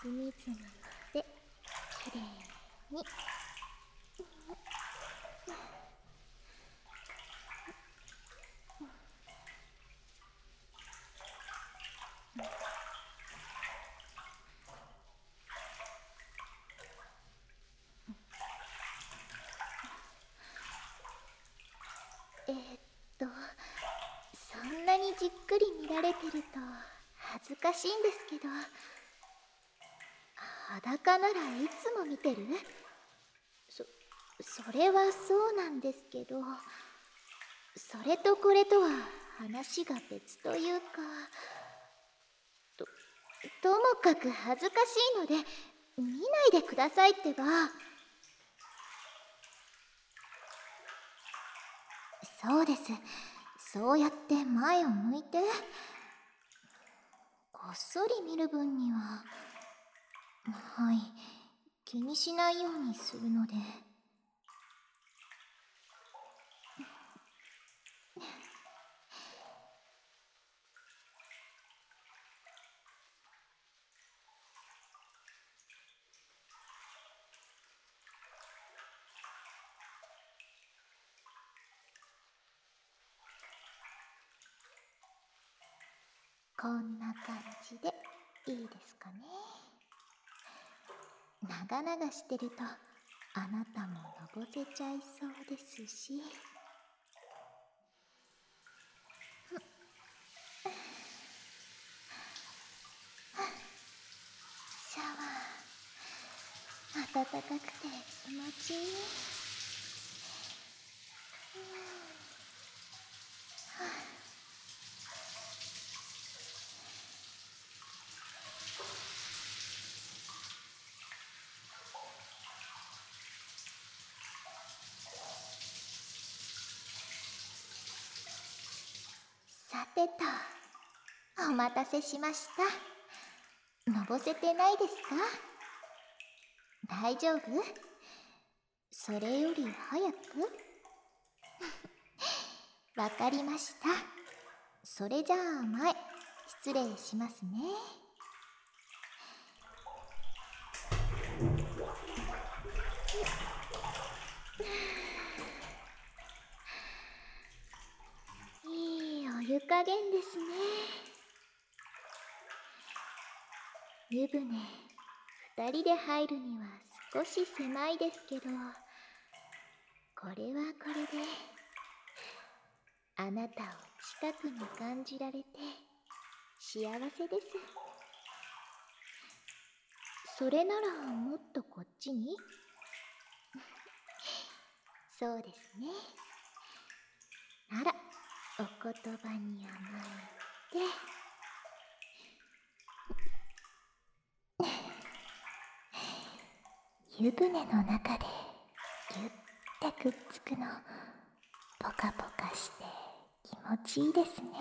隅々できれいに。そんなにじっくり見られてると恥ずかしいんですけど、裸ならいつも見てる？それはそうなんですけど、それとこれとは話が別というか、ともかく恥ずかしいので見ないでくださいってば。そうです、そうやって前を向いて、こっそり見る分には、はい、気にしないようにするので。こんな感じでいいですかね。長々してるとあなたものぼせちゃいそうですし。シャワー暖かくて気持ちいい。さてと、お待たせしました。のぼせてないですか？大丈夫？それより早く。わかりました。それじゃあ前失礼しますね。いいお湯加減ですね。湯船2人で入るには少し狭いですけど、これはこれであなたを近くに感じられて幸せです。それならもっとこっちに。そうですね。ならお言葉に甘えて。湯船の中でぎゅってくっつくの、ポカポカして気持ちいいですね。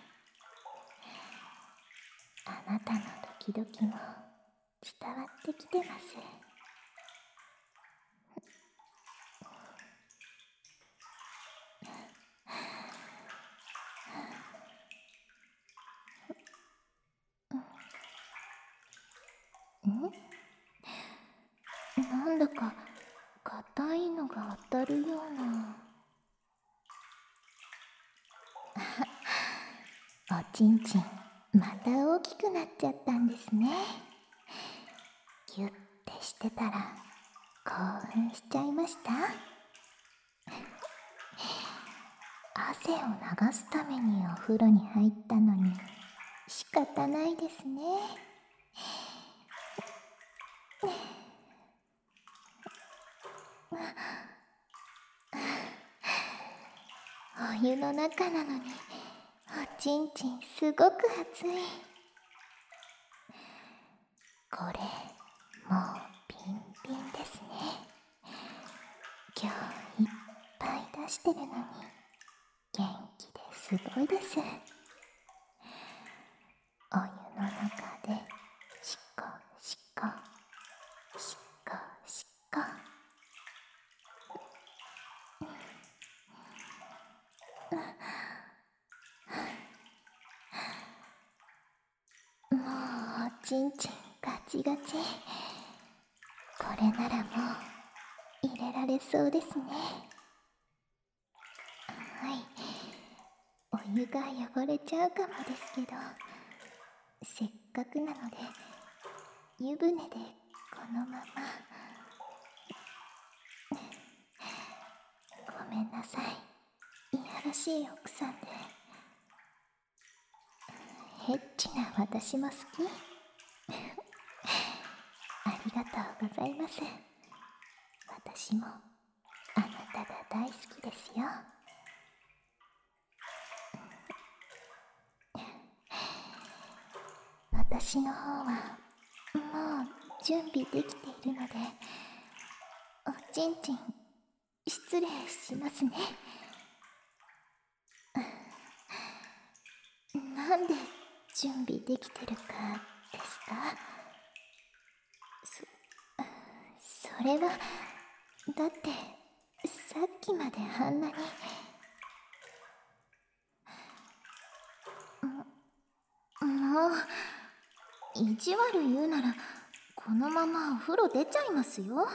あなたのドキドキも伝わってきてます。なんだか硬いのが当たるような。おちんちんまた大きくなっちゃったんですね。ギュッてしてたら興奮しちゃいました？汗を流すためにお風呂に入ったのに仕方ないですね。お湯の中なのにおちんちんすごく熱い。これもうピンピンですね。今日いっぱい出してるのに元気ですごいです。お湯の中でシコシコシコシコ。もうおちんちんガチガチ。これならもう入れられそうですね。はい、お湯が汚れちゃうかもですけど、せっかくなので湯船でこのまま。ごめんなさい、いやらしい奥さんで。エッチな私も好き。ありがとうございます。私もあなたが大好きですよ。私の方はもう準備できているので、おちんちん失礼しますね。なんで準備できてるかですか？それはだってさっきまであんなに。もう意地悪言うならこのままお風呂出ちゃいますよ。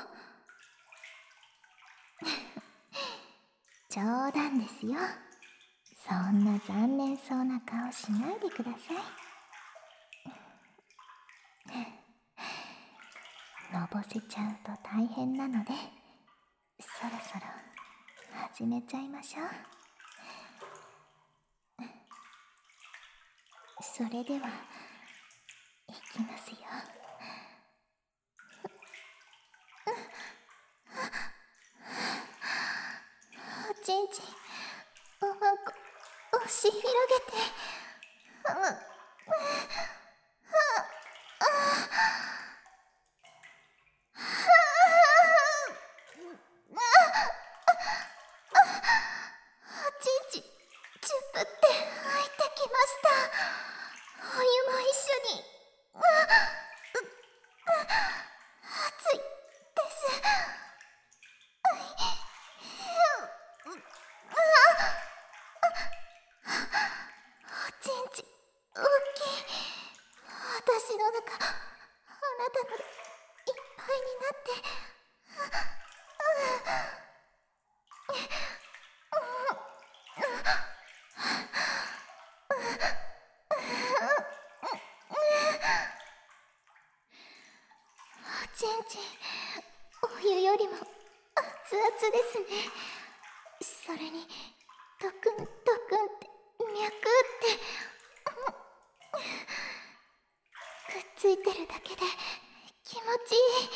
冗談ですよ。そんな残念そうな顔しないでください。のぼせちゃうと大変なので、そろそろ始めちゃいましょう。それではいきますよ。おちんちんうまく押し広げて。おちんちんチュプって入ってきました。お湯も一緒に。熱いです。おちんちん大きい。私の中あなたのでいっぱいになって。おちんちんお湯よりも熱々ですね。それにドクンドクンって脈ってくっついてるだけで気持ちいい。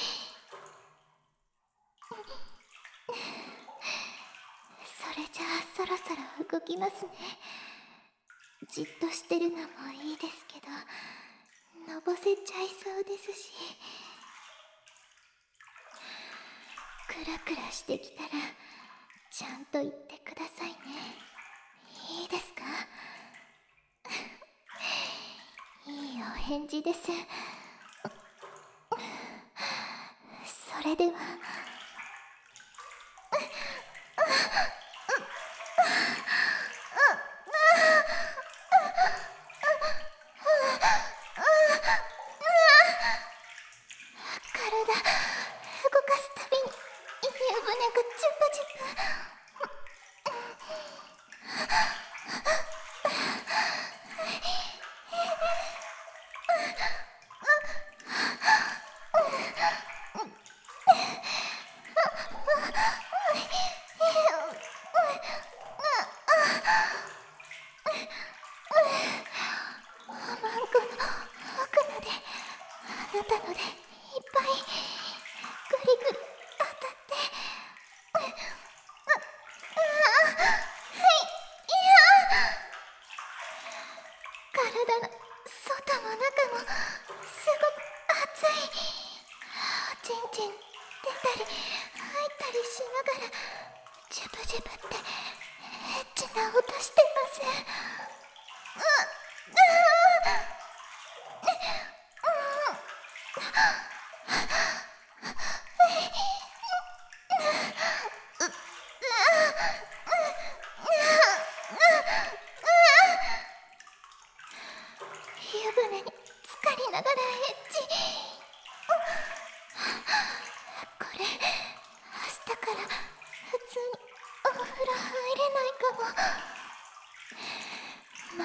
それじゃあそろそろ動きますね。じっとしてるのもいいですけど、のぼせちゃいそうですし。クラクラしてきたらちゃんと言ってくださいね。いいですか？いいお返事です。それでは。体動かすたびに湯船がチュプチュプ。マンコの奥まであなたのでいっぱいグリグリ当たって。体の外も中もすごく熱い。おちんちん出たり入ったりしながらジュブジュブってエッチな音してます。湯船に浸かりながらエッチ。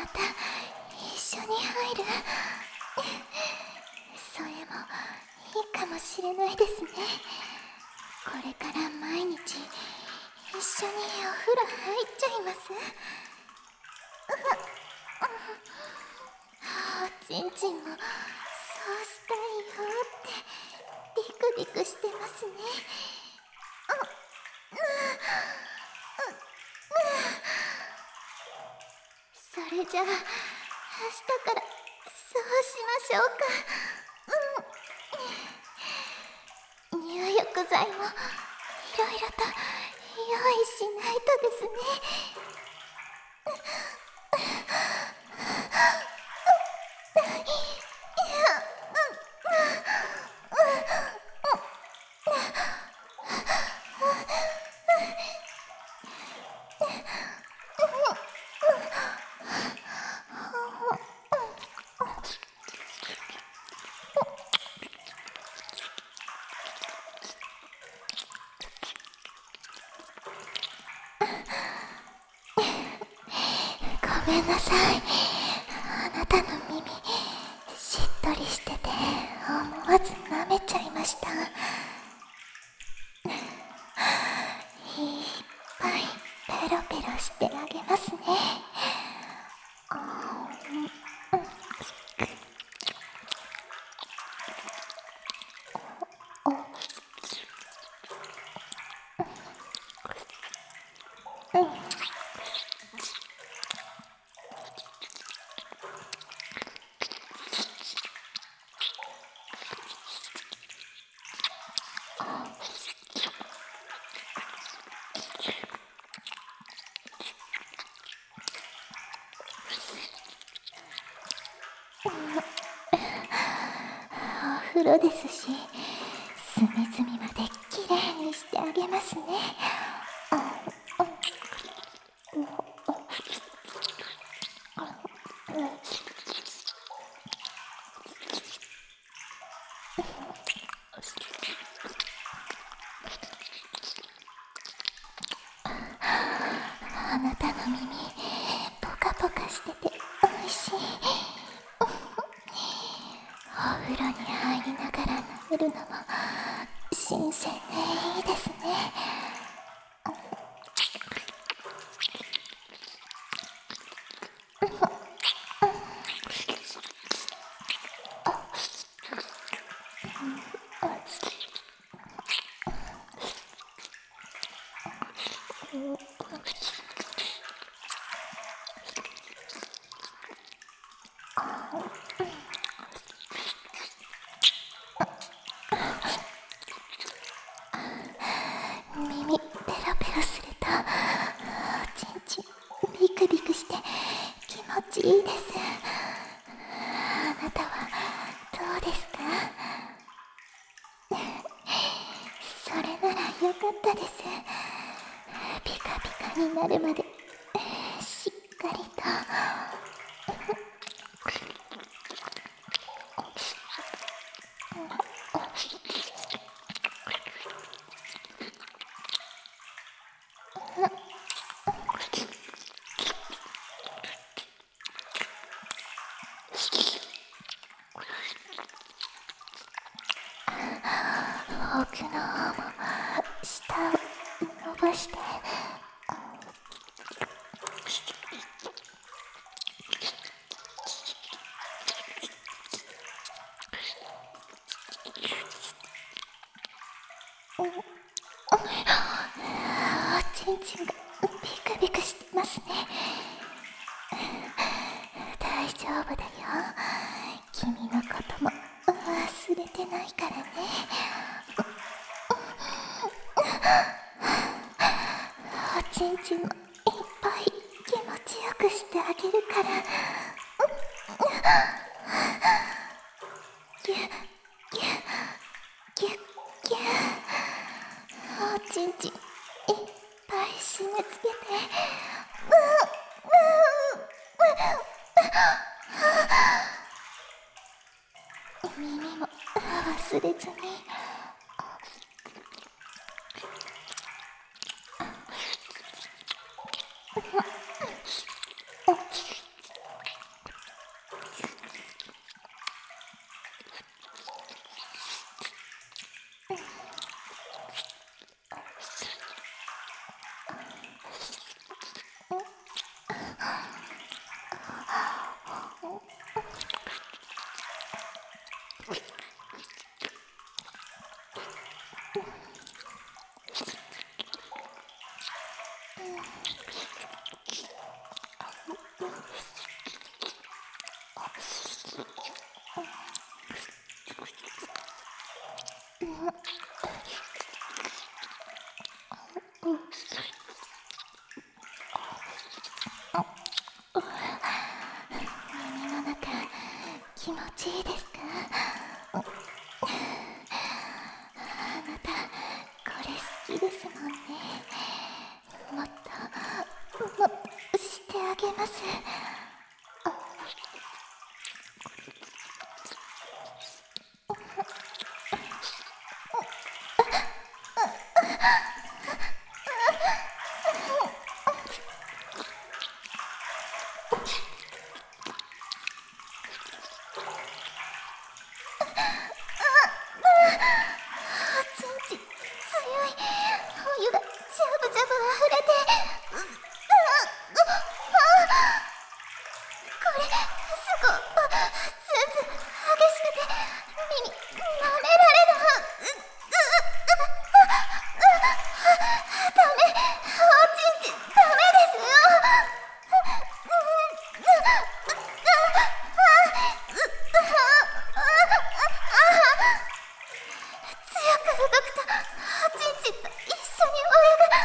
た一緒に入る。それもいいかもしれないですね。これから毎日一緒にお風呂入っちゃいます。おちんちんもそうしたいよってビクビクしてますね。それじゃあ明日からそうしましょうか。入浴剤もいろいろと用意しないとですね。ごめんなさい。あなたの耳しっとりしてて思わず舐めちゃいました。いっぱいペロペロしてあげますね。お風呂ですし、隅々まできれいにしてあげますね。あなたの耳ポカポカしてておいしい。お風呂に入りながら舐めるのも新鮮でいいですね。耳ペロペロするとおちんちんビクビクして気持ちいいです。あなたはどうですか？それならよかったです。ピカピカになるまでしっかりと。奥の方も舌を伸ばして。おちんちんがビクビクしてますね。大丈夫だよ。君のことも忘れてないからね。おちんちんもいっぱい気持ちよくしてあげるから。ギュッギュッギュッギュッ。おちんちんいっぱい締め付けて。耳も忘れずに。 気持ちいいですか？あなたこれ好きですもんね。もっとしてあげます。ちんち強い。お湯がジャブジャブ溢れて、これすごズンズン激しくて耳舐められる。ダメ、おちんちダメですよ。強く動くとおちんちと一緒にお湯が。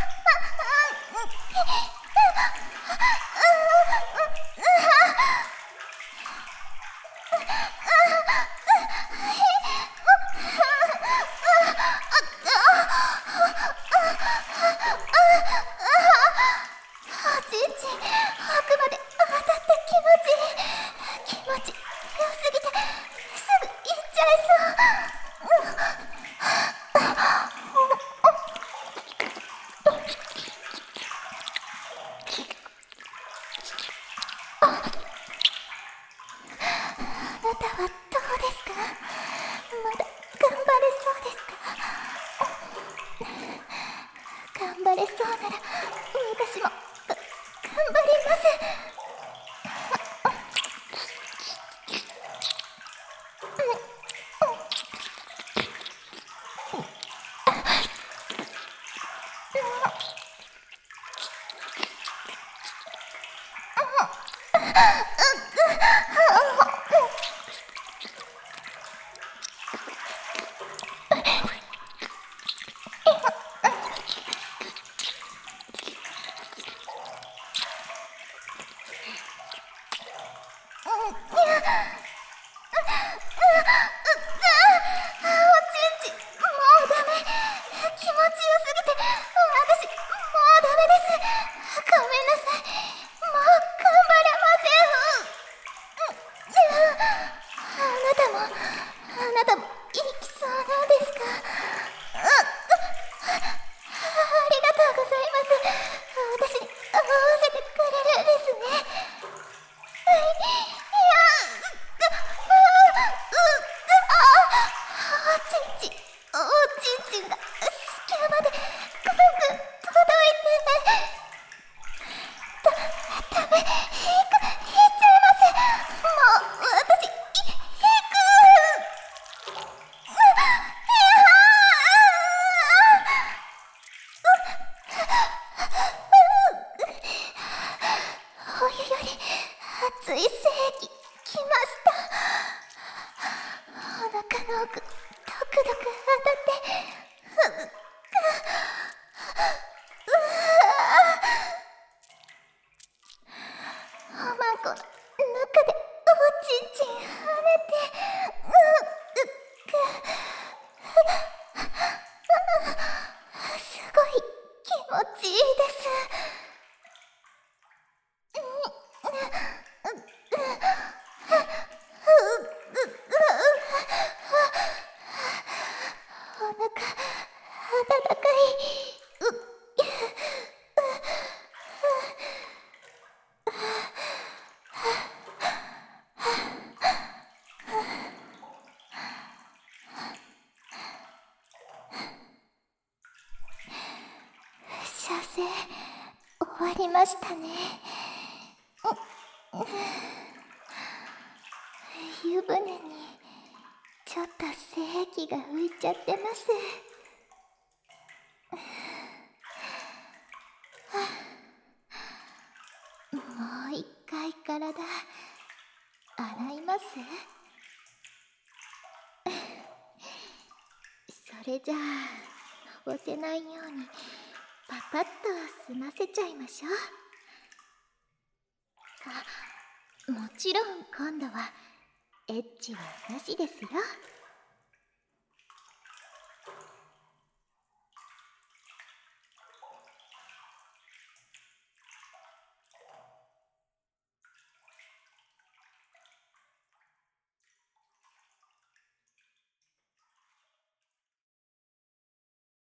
おちんち奥まで当たって気持ちよすぎてすぐ行っちゃいそう。あなたはどうですか？まだ頑張れそうですか？頑張れそうなら私も頑張ります。あなたもいきそうなんですか？ありがとうございます。私に合わせてくれるんですね。おちんちんが隙間までぐんぐん届いて。ダメ、引いちゃいます。もう私引く。お湯より熱い精液きました。お腹の奥ドクドク当たって、おまんこの中でおちんちん跳ねて、すごい気持ちいいです。お腹温かい。射精終わりましたね。湯船にちょっと精液が浮いちゃってます。もう一回体洗います。それじゃあのぼせないようにパパッと済ませちゃいましょう。もちろん今度はエッチはなしですよ。